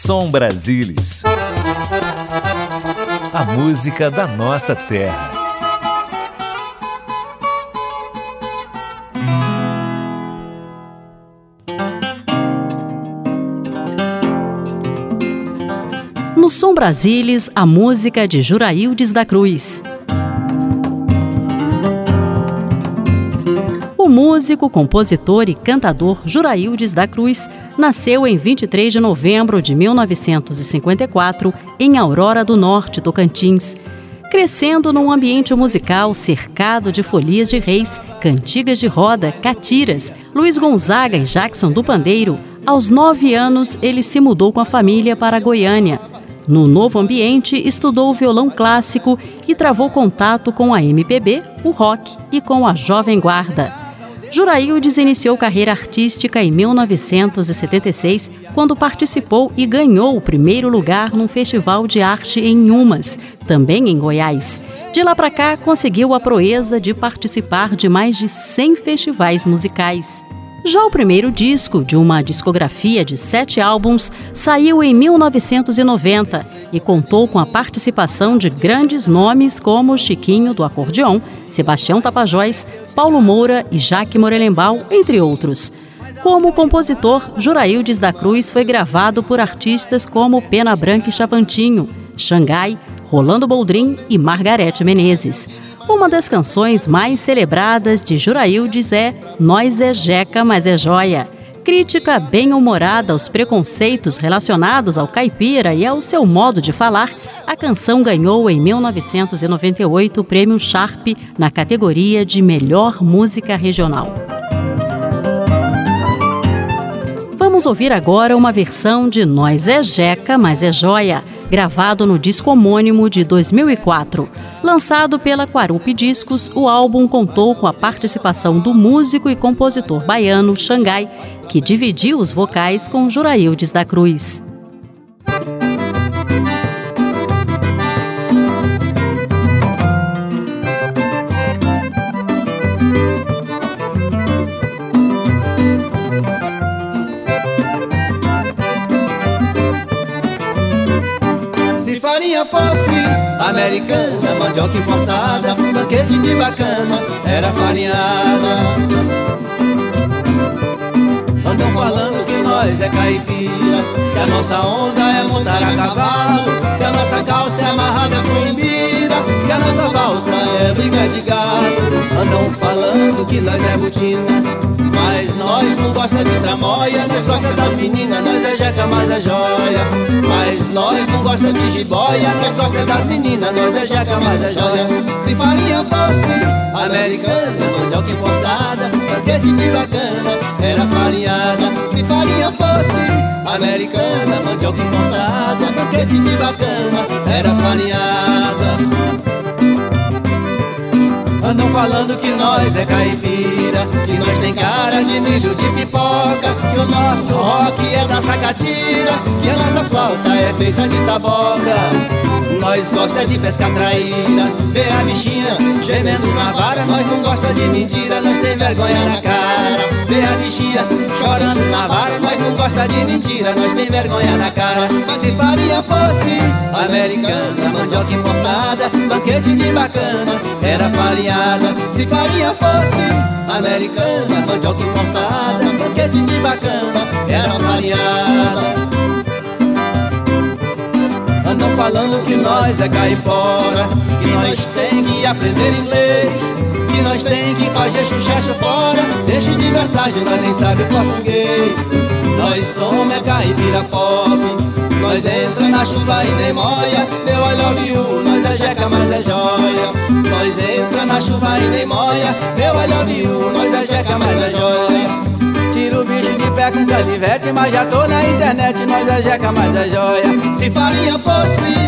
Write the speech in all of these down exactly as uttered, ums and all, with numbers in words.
Som Brasilis. A música da nossa terra. No Som Brasilis, a música de Juraildes da Cruz. O músico, compositor e cantador Juraildes da Cruz nasceu em vinte e três de novembro de mil novecentos e cinquenta e quatro em Aurora do Norte, Tocantins. Crescendo num ambiente musical cercado de folias de reis, cantigas de roda, catiras, Luiz Gonzaga e Jackson do Pandeiro, aos nove anos ele se mudou com a família para Goiânia. No novo ambiente, estudou violão clássico e travou contato com a M P B, o rock e com a Jovem Guarda. Juraildes iniciou carreira artística em mil novecentos e setenta e seis, quando participou e ganhou o primeiro lugar num festival de arte em Inhumas, também em Goiás. De lá para cá, conseguiu a proeza de participar de mais de cem festivais musicais. Já o primeiro disco, de uma discografia de sete álbuns, saiu em mil novecentos e noventa e contou com a participação de grandes nomes como Chiquinho do Acordeon, Sebastião Tapajós, Paulo Moura e Jaque Morelembau, entre outros. Como compositor, Juraildes da Cruz foi gravado por artistas como Pena Branca e Chavantinho, Xangai, Rolando Boldrin e Margarete Menezes. Uma das canções mais celebradas de Juraildes é Nós é Jeca, mas é Joia. Crítica bem-humorada aos preconceitos relacionados ao caipira e ao seu modo de falar, a canção ganhou em mil novecentos e noventa e oito o Prêmio Sharp na categoria de Melhor Música Regional. Vamos ouvir agora uma versão de Nós é Jeca, mas é Joia, gravado no disco homônimo de dois mil e quatro. Lançado pela Quarupi Discos, o álbum contou com a participação do músico e compositor baiano Xangai, que dividiu os vocais com Juraildes da Cruz. Se farinha fosse americana, mandioca importada, banquete de bacana, era farinhada. Andam falando que nós é caipira, que a nossa onda é montar a cavalo, que a nossa calça é amarrada com imbira, que a nossa valsa é briga de gado. Andam falando que nós é botina, mas nós não gosta de tramóia, nós gosta das meninas, nós é jeca, mas é joia. Mas nós não gosta de jiboia, nós gosta das meninas, nós é jeca, mas é joia. Se farinha fosse americana, mandioca importada, banquete de bacana, era farinhada. Se farinha fosse americana, mandioca importada, banquete de bacana, era farinhada. Andam falando que nós é caipira, que nós tem cara de milho de pipoca, que o nosso rock é da sacatira, que a nossa flauta é feita de taboca. Nós gosta de pescar traíra, ver a bichinha gemendo na vara. Nós não gosta de mentira, nós tem vergonha na cara. Ver a bichinha chorando na vara. Nós não gosta de mentira, nós tem vergonha na cara. Mas se farinha fosse americana, mandioca importada, banquete de bacana, era farinhada. Se farinha fosse americana, mandioca importada, banquete de bacana, era farinhada. Andam falando que nós é caipora, que nós tem que aprender inglês, que nós tem que fazer chuchacho fora. Deixa de bestagem, nós nem sabe português. Nós somos é caipira pop, nós entra na chuva e nem moia. Meu I love you, nós é jeca, mas é joia. Nós entra na chuva e nem moia. Meu I love you, nós é jeca, mas é joia. Tira o bicho de pé com canivete, mas já tô na internet, nós é jeca, mas é joia. Se farinha fosse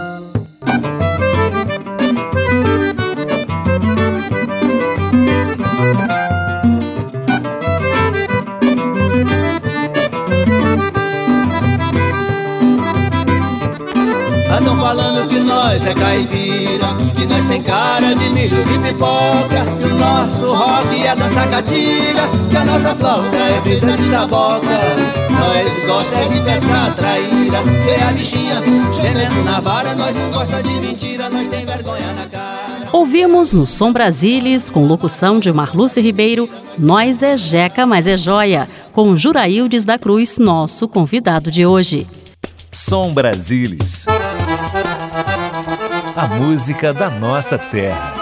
andam falando que nós é caipira, que nós tem cara de milho de pipoca, que o nosso rock é da sacatira, que a nossa flauta é feita de taboca. Nós gosta é de pescar traíra, ver a bichinha gemendo na vara. Nós não gosta de mentira, nós tem vergonha na cara. Ouvimos no Som Brasilis, com locução de Marluce Ribeiro, Nós é Jeca, mas é Joia, com Juraildes da Cruz, nosso convidado de hoje. Som Brasilis, a música da nossa terra.